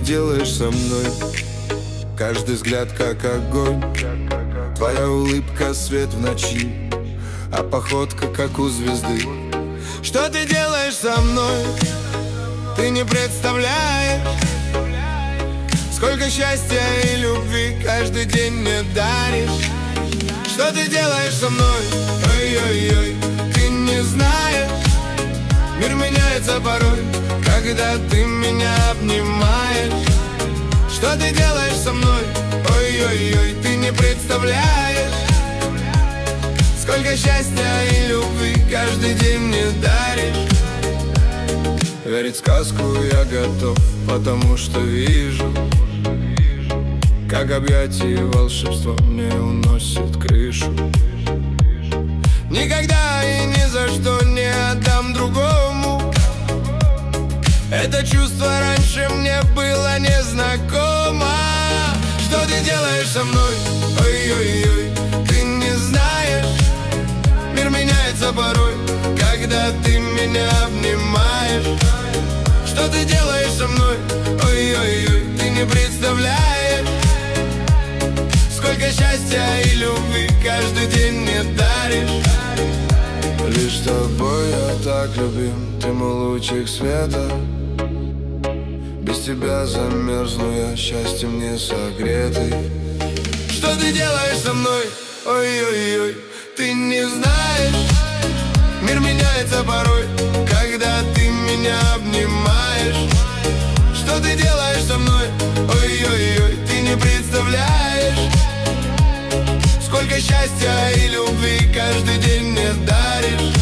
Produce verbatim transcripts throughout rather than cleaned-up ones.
делаешь со мной? Каждый взгляд как огонь, твоя улыбка свет в ночи, а походка как у звезды. Что ты делаешь со мной? Ты не представляешь, сколько счастья и любви каждый день мне даришь. Что ты делаешь со мной? Ой-ой-ой, ты не знаешь, мир меняется порой, когда ты меня обнимаешь. Что ты делаешь со мной? Ой-ой-ой, ты не представляешь, сколько счастья и любви каждый день мне даришь. Верить в сказку я готов, потому что вижу, как объятия и волшебство мне уносит крышу. Никогда и ни за что не отдам другому. Это чувство раньше мне было незнакомо. Что ты делаешь со мной? Ой-ой-ой, ты не знаешь, мир меняется порой, когда ты меня обнимаешь. Что ты делаешь со мной? Ой-ой-ой, ты не представляешь, сколько счастья и любви каждый день мне даришь. Лишь с тобой я так любим, ты мой лучик света. Без тебя замерзну я, счастьем не согретый. Что ты делаешь со мной? Ой-ой-ой, ты не знаешь, мир меняется порой, когда ты меня обнимаешь. Что ты делаешь со мной? Ой-ой-ой, ты не представляешь, сколько счастья и любви каждый день мне даришь.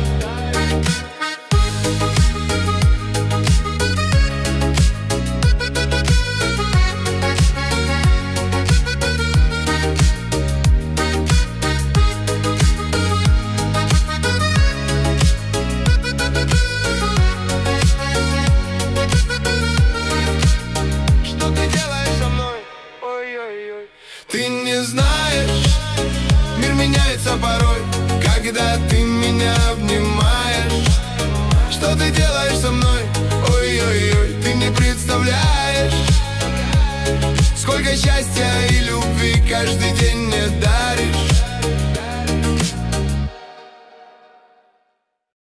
Ты не знаешь, мир меняется порой, когда ты меня обнимаешь. Что ты делаешь со мной? Ой-ой-ой, ты не представляешь, сколько счастья и любви каждый день мне даришь.